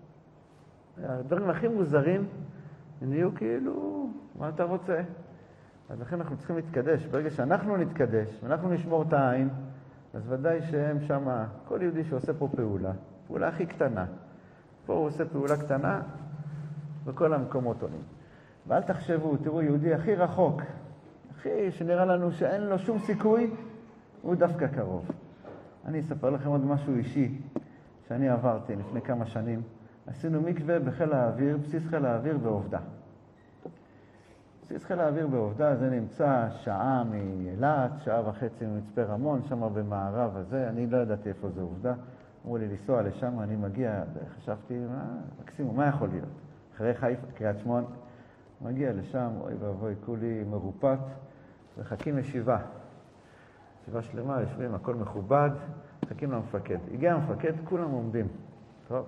הדברים הכי מוזרים, נהיו כאילו, מה אתה רוצה? אז לכן אנחנו צריכים להתקדש. ברגע שאנחנו נתקדש, ואנחנו נשמור את העין, אז ודאי שהם שם, כל יהודי שעושה פה פעולה הכי קטנה. פה הוא עושה פעולה קטנה, וכל המקומות עולים. ואל תחשבו, תראו, יהודי הכי רחוק, הכי שנראה לנו שאין לו שום סיכוי, הוא דווקא קרוב. אני אספר לכם עוד משהו אישי שאני עברתי לפני כמה שנים. עשינו מקווה בחיל האוויר, בסיס חיל האוויר בעובדה. בסיס חיל האוויר בעובדה, זה נמצא שעה מאילת, שעה וחצי ממצפה רמון, שם במערב הזה, אני לא ידעתי איפה זה עובדה. אמרו לי לנסוע לשם, אני מגיע, חשבתי, מקסימום, מה יכול להיות? אחרי חיפה, קריית שמונה, מגיע לשם, אוי ואבוי, כולי מרופט, וחכים ישיבה שלמה, יושבים, הכל מכובד, מחכים למפקד. הגיע המפקד, כולם עומדים. טוב,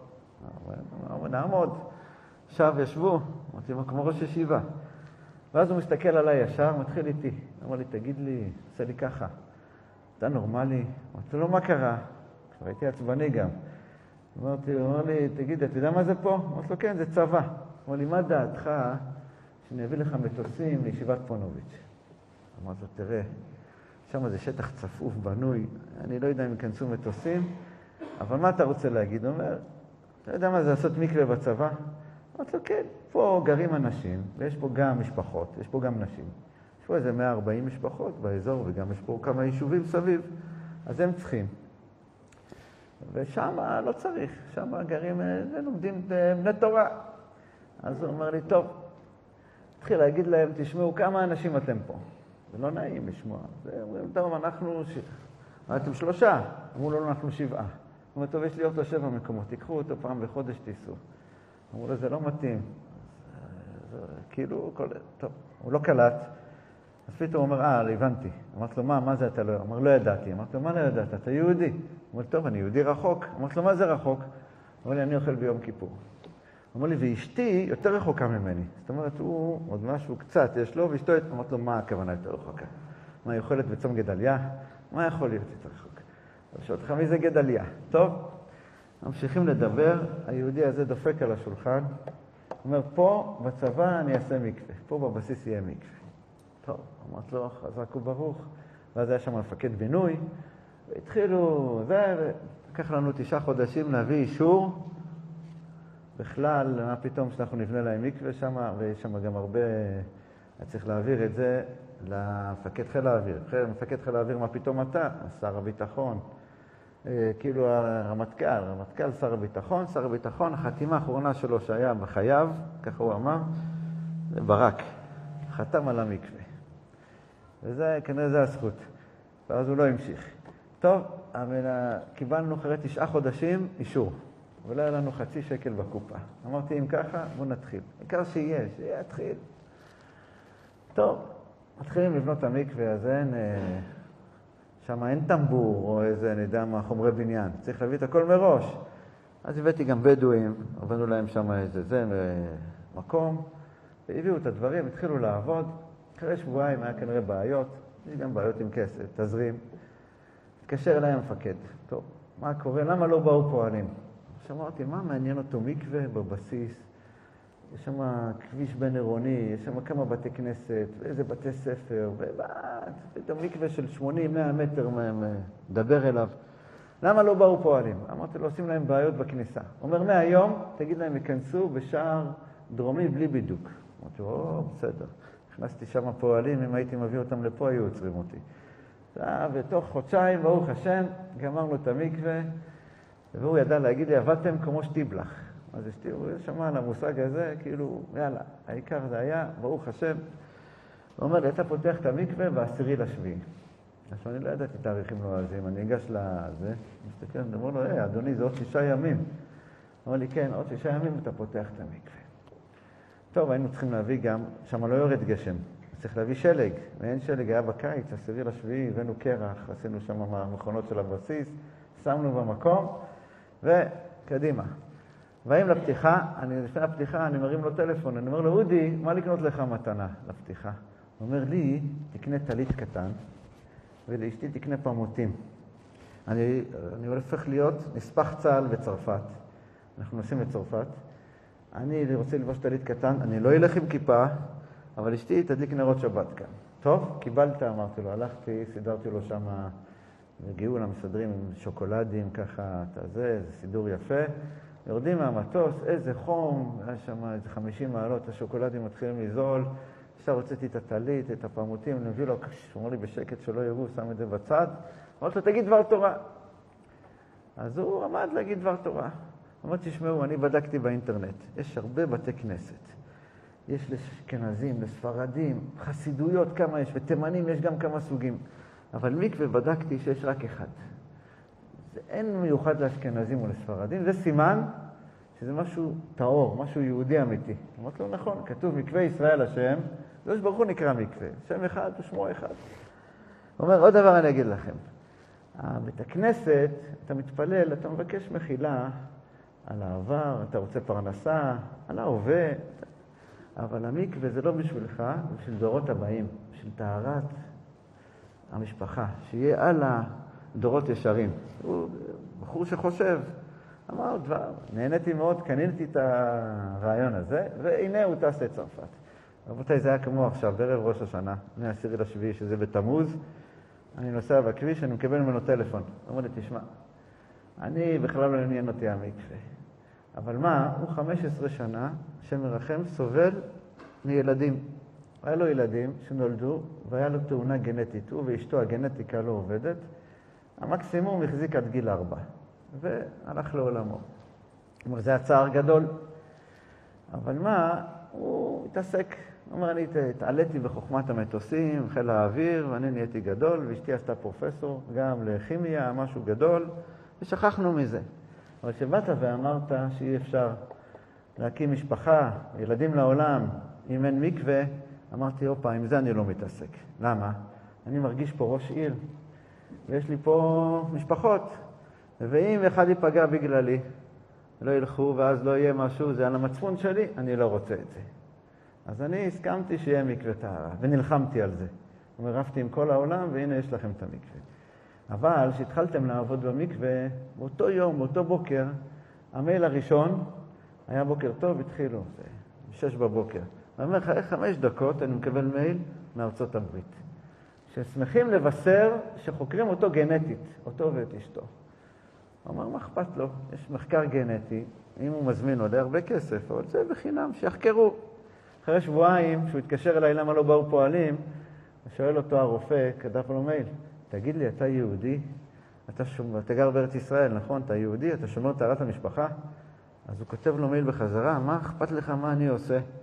נעמוד. עכשיו ישבו, אמרתי, כמו ראש ישיבה. ואז הוא מסתכל עליי ישר, מתחיל איתי. אמר לי, תגיד לי, עושה לי ככה. אתה נורמלי? אמרתי לו, מה קרה? כבר הייתי עצבני גם. הוא אמר לי, תגיד, אתה יודע מה זה פה? אמרתי לו, כן, זה צבא. אמר לי, מה דעתך שאני אביא לך מטוסים לישיבת פונוביץ'? אמרתי לו, תראה, שם זה שטח צפוף, בנוי, אני לא יודע אם ייכנסו מטוסים, אבל מה אתה רוצה להגיד? הוא אומר, אתה יודע מה זה לעשות מקווה בצבא? אמרתי לו, כן, פה גרים אנשים, ויש פה גם משפחות, יש פה גם נשים. יש פה איזה 140 משפחות באזור, וגם יש פה כמה יישובים סביב, אז הם צריכים. ושם לא צריך, שם גרים, לומדים בני תורה. אז הוא אומר לי, טוב, התחיל להגיד להם, תשמעו, כמה אנשים אתם פה? זה לא נעים לשמוע. אומרים, טוב, אתם 3. אמרו לו, אנחנו 7. אמרו, טוב, יש לי אותו 7 מקומות, תיקחו אותו פעם בחודש, תיסעו. אמרו לו, זה לא מתאים. כאילו, טוב, הוא לא קלט. אז פתאום הוא אומר, הבנתי. אמרתי לו, מה זה אתה לא? אמר, לא ידעתי. אמרתי לו, מה לא ידעת? אתה יהודי. אמר לי, טוב, אני יהודי רחוק. אמרתי לו, מה זה רחוק? אמר לי, אני אוכל ביום כיפור. אמר לי, ואשתי יותר רחוקה ממני. זאת אומרת, הוא עוד משהו קצת יש לו, ואשתו, אמרתי לו, מה הכוונה יותר רחוקה? מה, היא אוכלת בצום גדליה? מה יכול להיות יותר רחוק? אני שואל אותך, מי זה גדליה? טוב, ממשיכים לדבר, היהודי הזה דופק על השולחן, אומר, פה בצבא אני אעשה מקווה, פה בבסיס יהיה מקווה. טוב, אמרתי לו, חזק וברוך, ואז היה שם מפקד בינוי, והתחילו, לקח לנו 9 חודשים להביא אישור, בכלל, מה פתאום שאנחנו נבנה להם מקווה שם, ויש שם גם הרבה, צריך להעביר את זה למפקד חיל האוויר. מפקד חיל האוויר, מה פתאום אתה? שר הביטחון. כאילו הרמטכ"ל, שר הביטחון, החתימה האחרונה שלו שהיה בחייו, ככה הוא אמר, זה ברק. חתם על המקווה. וזה, כנראה זה הזכות. ואז הוא לא המשיך. טוב, אבל קיבלנו אחרי 9 חודשים אישור. ולא היה לנו 0.5 שקל בקופה. אמרתי, אם ככה, בוא נתחיל. העיקר שיתחיל. טוב, מתחילים לבנות את המקווה, אז שם אין טמבור או איזה, אני יודע מה, חומרי בניין. צריך להביא את הכל מראש. אז הבאתי גם בדואים, עבדנו להם שם איזה מקום, והביאו את הדברים, התחילו לעבוד. אחרי שבועיים היה כנראה בעיות, יש גם בעיות עם כסף, תזרים. התקשר אליי המפקד, טוב, מה קורה? למה לא באו פועלים? אמרתי, מה מעניין אותו מקווה בבסיס? יש שם כביש בין עירוני, יש שם כמה בתי כנסת, ואיזה בתי ספר, ופתאום מקווה של 80-100 מטר מדבר אליו. למה לא באו פועלים? אמרתי לו, עושים להם בעיות בכניסה. אומר, מהיום, תגיד להם, ייכנסו בשער דרומי בלי בידוק. אמרתי, בסדר. הכנסתי שם פועלים, אם הייתי מביא אותם לפה, היו עוצרים אותי. ותוך חודשיים, ברוך השם, גמרנו את המקווה, והוא ידע להגיד לי, עבדתם כמו שטיבלח. אז הוא שמע על המושג הזה, כאילו, יאללה, העיקר זה היה, ברוך השם. הוא אומר לי, אתה פותח את המקווה ב10/7. אז אני לא ידעתי תאריכים לועזים, אני אגש לזה, מסתכל, אני אומר לו, אדוני, זה עוד 6 ימים. הוא אומר לי, כן, עוד 6 ימים אתה פותח את המקווה. טוב, היינו צריכים להביא גם, שם לא יורד גשם, צריך להביא שלג, ואין שלג, היה בקיץ, 10/7, הבאנו קרח, עשינו שם מכונות של הבסיס, שמנו במקום, וקדימה. והאם לפתיחה, לפני הפתיחה אני מרים לו טלפון, אני אומר לו, אודי, מה לקנות לך מתנה לפתיחה? הוא אומר לי, תקנה טלית קטן, ולאשתי תקנה פמוטים. אני הולך להיות נספח צה"ל בצרפת. אנחנו נוסעים לצרפת. אני רוצה ללבוש טלית קטן, אני לא אלך עם כיפה, אבל אשתי תדליק נרות שבת כאן. טוב, קיבלת, אמרתי לו, הלכתי, סידרתי לו שם, הגיעו למסדרים עם שוקולדים, ככה, זה סידור יפה. יורדים מהמטוס, איזה חום, היה שם איזה 50 מעלות, השוקולדים מתחילים לזול. עכשיו הוצאתי את הטלית, את הפמוטים, אני מביא לו, אומר לי בשקט שלא יראו, שם את זה בצד. אמרתי לו, תגיד דבר תורה. אז הוא עמד להגיד דבר תורה. אמרתי, תשמעו, אני בדקתי באינטרנט, יש הרבה בתי כנסת. יש לאשכנזים, לספרדים, חסידויות כמה יש, ותימנים יש גם כמה סוגים. אבל מקווה בדקתי שיש רק אחד. זה אין מיוחד לאשכנזים או לספרדים, זה סימן שזה משהו טהור, משהו יהודי אמיתי. אמרתי לו, נכון, כתוב מקווה ישראל השם, הקדוש ברוך הוא נקרא מקווה, שם אחד ושמו אחד. הוא אומר, עוד דבר אני אגיד לכם. בית הכנסת, אתה מתפלל, אתה מבקש מחילה על העבר, אתה רוצה פרנסה, על ההווה, אבל המקווה זה לא בשבילך, זה בשביל דורות הבאים, בשביל טהרת המשפחה, שיהיה על הדורות ישרים. הוא בחור שחושב, אמר דבר, נהניתי מאוד, קניתי את הרעיון הזה, והנה הוא טס לצרפת. רבותיי, זה היה כמו עכשיו, בערב ראש השנה, מ10/7, שזה בתמוז, אני נוסע בכביש, אני מקבל ממנו טלפון. הוא אומר לי, תשמע, אני בכלל לא עניין אותי המקווה. אבל מה, הוא 15 שנה, שמרחם, סובל מילדים. היה לו ילדים שנולדו, והיה לו תאונה גנטית. הוא ואשתו, הגנטיקה לא עובדת. המקסימום החזיק עד גיל 4, והלך לעולמו. זאת אומרת, זה הצער גדול. אבל מה, הוא התעסק. הוא אומר, אני התעליתי בחוכמת המטוסים, חיל האוויר, ואני נהייתי גדול, ואשתי עשתה פרופסור, גם לכימיה, משהו גדול, ושכחנו מזה. אבל שבאת ואמרת שאי אפשר להקים משפחה, ילדים לעולם, אם אין מקווה, אמרתי, אופה, עם זה אני לא מתעסק. למה? אני מרגיש פה ראש עיר, ויש לי פה משפחות, ואם אחד ייפגע בגללי, לא ילכו ואז לא יהיה משהו, זה על המצפון שלי, אני לא רוצה את זה. אז אני הסכמתי שיהיה מקווה טהרה, ונלחמתי על זה. רבתי עם כל העולם, והנה יש לכם את המקווה. אבל כשהתחלתם לעבוד במקווה, באותו יום, באותו בוקר, המייל הראשון היה בוקר טוב, התחילו, ב-6 בבוקר. אני אומר לך, 5 דקות אני מקבל מייל מארצות הברית. ששמחים לבשר שחוקרים אותו גנטית, אותו ואת אשתו. הוא אמר, מה אכפת לו? יש מחקר גנטי, אם הוא מזמין עולה הרבה כסף, אבל זה בחינם, שיחקרו. אחרי שבועיים, כשהוא התקשר אליי למה לא באו פועלים, שואל אותו הרופא, כתב לו מייל, תגיד לי, אתה יהודי? אתה גר בארץ ישראל, נכון? אתה יהודי? אתה שומר טהרת המשפחה? אז הוא כותב לו מייל בחזרה, מה אכפת לך מה אני עושה?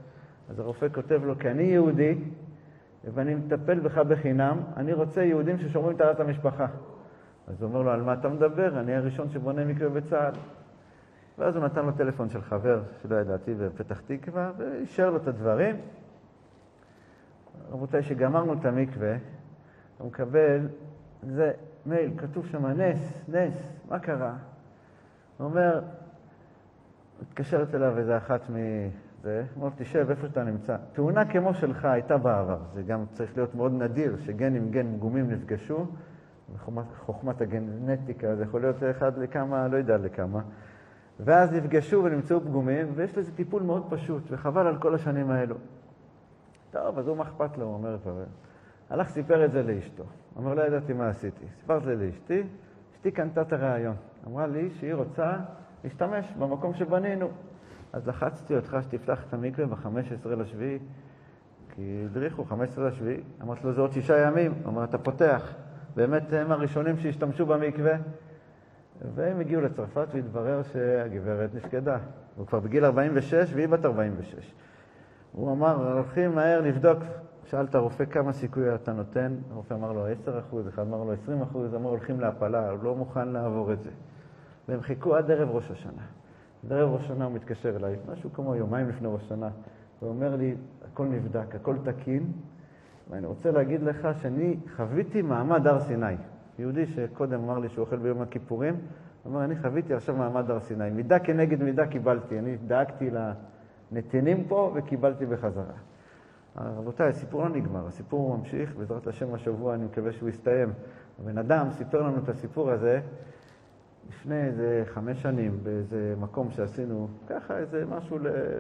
אז הרופא כותב לו, כי אני יהודי, ואני מטפל בך בחינם, אני רוצה יהודים ששומרים טהרת המשפחה. אז הוא אומר לו, על מה אתה מדבר? אני הראשון שבונה מקווה בצה"ל. ואז הוא נתן לו טלפון של חבר שלא ידעתי בפתח תקווה, ואישר לו את הדברים. רבותיי, שגמרנו את המקווה, הוא מקבל, זה מייל, כתוב שם, נס, מה קרה? הוא אומר, התקשרת אליו איזה אחת מזה, הוא אומר, תשב איפה שאתה נמצא. תאונה כמו שלך הייתה בעבר, זה גם צריך להיות מאוד נדיר, שגן עם גן פגומים נפגשו, חוכמת הגנטיקה, זה יכול להיות אחד לכמה, לא יודע לכמה, ואז נפגשו ונמצאו פגומים, ויש לזה טיפול מאוד פשוט, וחבל על כל השנים האלו. טוב, אז הוא מה אכפת לו, הוא אומר כבר. הלך סיפר את זה לאשתו. אמר, לא ידעתי מה עשיתי. סיפרת זה לאשתי, אשתי קנתה את הרעיון. אמרה לי שהיא רוצה להשתמש במקום שבנינו. אז לחצתי אותך שתפתח את המקווה ב-15 לשביעי, כי הדריכו 15 לשביעי. אמרת לו, זה עוד 6 ימים. אמר, אתה פותח. באמת הם הראשונים שהשתמשו במקווה. והם הגיעו לצרפת והתברר שהגברת נפקדה. הוא כבר בגיל 46 והיא בת 46. הוא אמר, הולכים מהר לבדוק. שאל את הרופא כמה סיכוי אתה נותן. הרופא אמר לו 10%, אחד אמר לו 20%, אמר הולכים להפלה, הוא לא מוכן לעבור את זה. והם חיכו עד ערב ראש השנה. עד ערב ראש השנה הוא מתקשר אליי, משהו כמו יומיים לפני ראש השנה. הוא אומר לי, הכל נבדק, הכל תקין, ואני רוצה להגיד לך שאני חוויתי מעמד הר סיני. יהודי שקודם אמר לי שהוא אוכל ביום הכיפורים, הוא אומר, אני חוויתי עכשיו מעמד הר סיני. מידה כנגד מידה קיבלתי, אני דאגתי לנתינים פה וקיבלתי בחזרה. רבותיי, הסיפור לא נגמר, הסיפור ממשיך, בעזרת השם השבוע אני מקווה שהוא יסתיים. הבן אדם סיפר לנו את הסיפור הזה לפני איזה 5 שנים, באיזה מקום שעשינו ככה, איזה משהו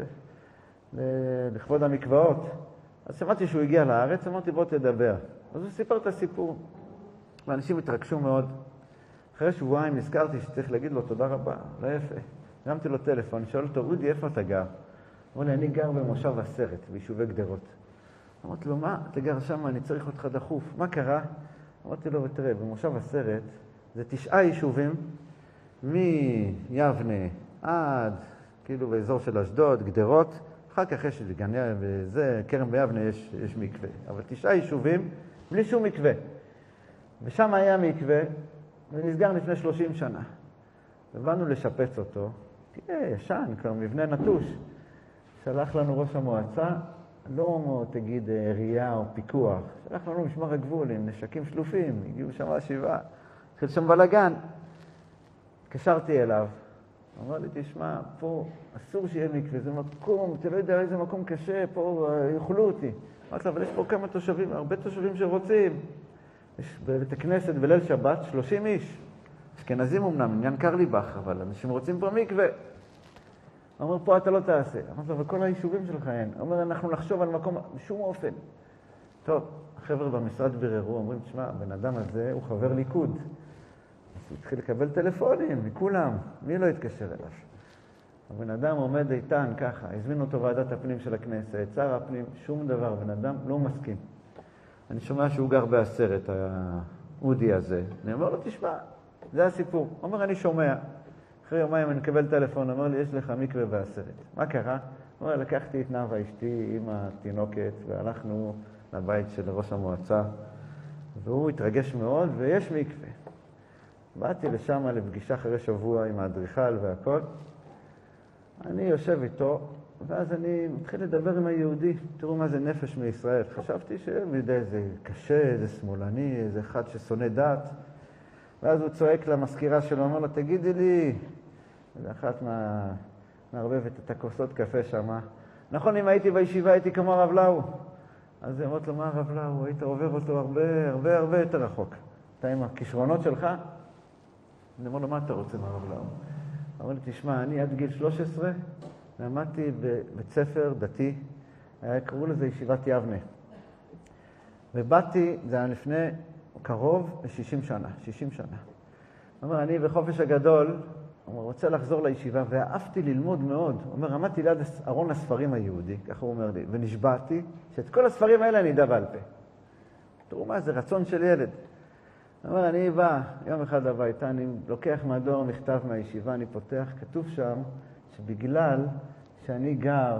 לכבוד המקוואות. אז שמעתי שהוא הגיע לארץ, אמרתי בוא תדבר. אז הוא סיפר את הסיפור, ואנשים התרגשו מאוד. אחרי שבועיים נזכרתי שצריך להגיד לו תודה רבה, לא יפה. הרמתי לו טלפון, שואל אותו, אודי, איפה אתה גר? אמר לי, אני גר במושב הסרט, ביישובי גדרות. אמרתי לו, מה? אתה גר שם, אני צריך אותך דחוף. מה קרה? אמרתי לו, ותראה, במושב הסרט זה 9 יישובים, מיבנה עד, כאילו באזור של אשדוד, גדרות, אחר כך יש גניה וזה, כרם ביבנה יש מקווה. אבל 9 יישובים בלי שום מקווה. ושם היה מקווה, ונסגר לפני 30 שנה. ובאנו לשפץ אותו, תראה, ישן, כבר מבנה נטוש. שלח לנו ראש המועצה, לא תגיד עירייה או פיקוח, שלח לנו משמר הגבול עם נשקים שלופים, הגיעו שם 7, התחיל שם בלגן. התקשרתי אליו, אמר לי, תשמע, פה אסור שיהיה מקווה, זה מקום, אתה לא יודע איזה מקום קשה, פה יאכלו אותי. אמרתי לו, אבל יש פה כמה תושבים, הרבה תושבים שרוצים. יש בבית הכנסת בליל שבת 30 איש. אשכנזים אמנם, עניין קרליבך, אבל אנשים רוצים פה מקווה. הוא אומר, פה אתה לא תעשה. אמרתי לו, וכל היישובים שלך אין. הוא אומר, אנחנו נחשוב על מקום בשום אופן. טוב, החבר'ה במשרד ביררו, אומרים, תשמע, הבן אדם הזה הוא חבר ליכוד. אז הוא התחיל לקבל טלפונים מכולם. מי לא התקשר אליו? הבן אדם עומד איתן ככה, הזמין אותו ועדת הפנים של הכנסת, שר הפנים, שום דבר, בן אדם לא מסכים. אני שומע שהוא גר בעשרת, האודי הזה. אני אומר לו, תשמע, זה הסיפור. הוא אומר, אני שומע. אחרי יומיים אני מקבל טלפון, אמר לי, יש לך מקווה בעשרת. מה קרה? הוא אומר, לקחתי את נאווה אשתי עם התינוקת, והלכנו לבית של ראש המועצה, והוא התרגש מאוד, ויש מקווה. באתי לשם לפגישה אחרי שבוע עם האדריכל והכל. אני יושב איתו, ואז אני מתחיל לדבר עם היהודי. תראו מה זה נפש מישראל. חשבתי זה קשה, זה שמאלני, זה אחד ששונא דת. ואז הוא צועק למזכירה שלו, אומר לה, תגידי לי, זה אחת מערבבת את הכוסות קפה שמה. נכון, אם הייתי בישיבה, הייתי כמו הרב לאו. אז היא אומרת לו, מה הרב לאו? היית עובר אותו הרבה יותר רחוק. אתה עם הכישרונות שלך? אני אומר לו, מה אתה רוצה מהרב לאו? אמר לי, תשמע, אני עד גיל 13 למדתי בבית ספר דתי, קראו לזה ישיבת יבנה. ובאתי, זה היה לפני קרוב ל-60 שנה, 60 שנה. הוא אומר, אני בחופש הגדול, הוא רוצה לחזור לישיבה, ואהבתי ללמוד מאוד. הוא אומר, עמדתי ליד ארון הספרים היהודי, ככה הוא אומר לי, ונשבעתי שאת כל הספרים האלה אני אדע בעל פה. תראו מה, זה רצון של ילד. הוא אומר, אני בא יום אחד הביתה, אני לוקח מהדואר מכתב מהישיבה, אני פותח, כתוב שם שבגלל שאני גר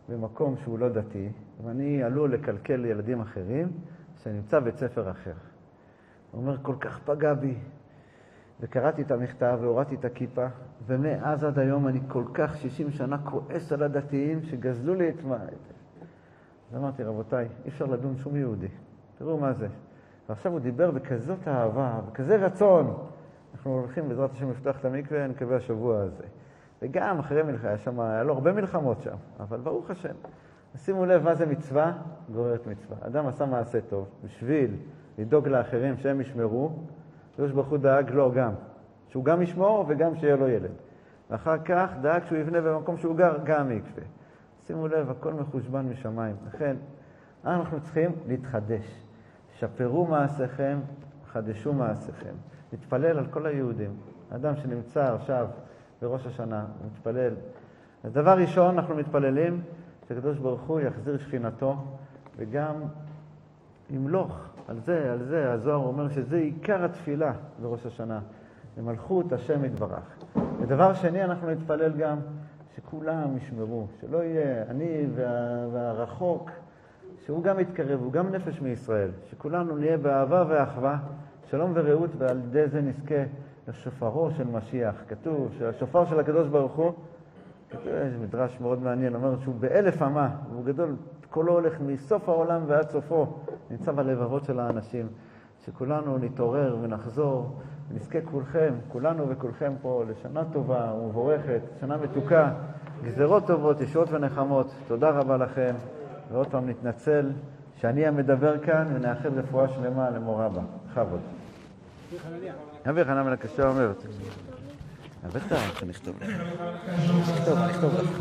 במקום שהוא לא דתי, ואני עלול לקלקל ילדים אחרים, שנמצא בית ספר אחר. הוא אומר, כל כך פגע בי. וקראתי את המכתב והורדתי את הכיפה, ומאז עד היום אני כל כך 60 שנה כועס על הדתיים שגזלו לי את מה. אז אמרתי, רבותיי, אי אפשר לדון שום יהודי. תראו מה זה. ועכשיו הוא דיבר בכזאת אהבה, בכזה רצון. אנחנו הולכים בעזרת השם לפתוח את המקווה, אני מקווה השבוע הזה. וגם אחרי מלחמה, היה לו הרבה מלחמות שם, אבל ברוך השם. שימו לב מה זה מצווה, גוררת מצווה. אדם עשה מעשה טוב, בשביל לדאוג לאחרים שהם ישמרו, הקדוש ברוך הוא דאג לו גם, שהוא גם ישמור וגם שיהיה לו ילד. ואחר כך דאג שהוא יבנה במקום שהוא גר, גם מקווה. שימו לב, הכל מחושבן משמיים. לכן, אנחנו צריכים להתחדש. שפרו מעשיכם, חדשו מעשיכם. להתפלל על כל היהודים. האדם שנמצא עכשיו בראש השנה, מתפלל. אז דבר ראשון, אנחנו מתפללים שהקדוש ברוך הוא יחזיר שכינתו, וגם ימלוך על זה. הזוהר אומר שזה עיקר התפילה בראש השנה. למלכות השם יתברך. ודבר שני, אנחנו נתפלל גם שכולם ישמרו, שלא יהיה אני והרחוק, שהוא גם יתקרב, הוא גם נפש מישראל, שכולנו נהיה באהבה ואחווה, שלום ורעות, ועל ידי זה נזכה לשופרו של משיח. כתוב שהשופר של הקדוש ברוך הוא, יש מדרש מאוד מעניין, אומר שהוא באלף אמה, והוא גדול, קולו הולך מסוף העולם ועד סופו, נמצא בלבבות של האנשים, שכולנו נתעורר ונחזור, ונזכה כולכם, כולנו וכולכם פה, לשנה טובה ומבורכת, שנה מתוקה, גזרות טובות, ישועות ונחמות. תודה רבה לכם, ועוד פעם נתנצל שאני המדבר כאן, ונאחל רפואה שלמה למור אבא. בכבוד. אבי חנן מן הקשה אומרת. בטח, נכתוב לך. נכתוב לך.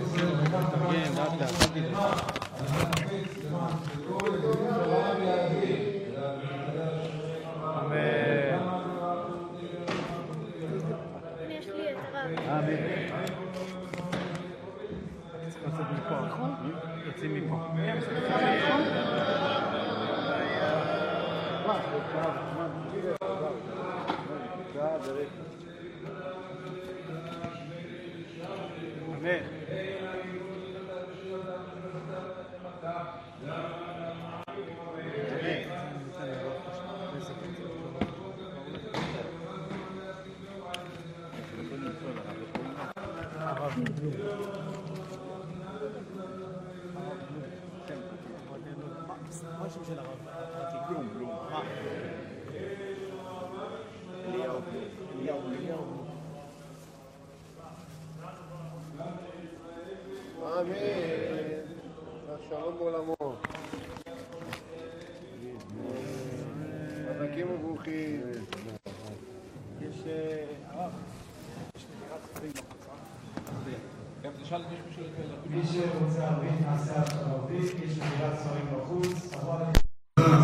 יש לי את הרב. אמן. צריך לצאת מפה, נכון? יוצאים מפה. אמן. מה השם של הרב? בלום. מה? אליהו. אמן. השלום בעולמו. חזקים וברוכים. יש הרב. יש נדירת חיים בקצרה. גם תשאל אם יש מישהו... מי שרוצה להבין נעשה עכשיו ערבית,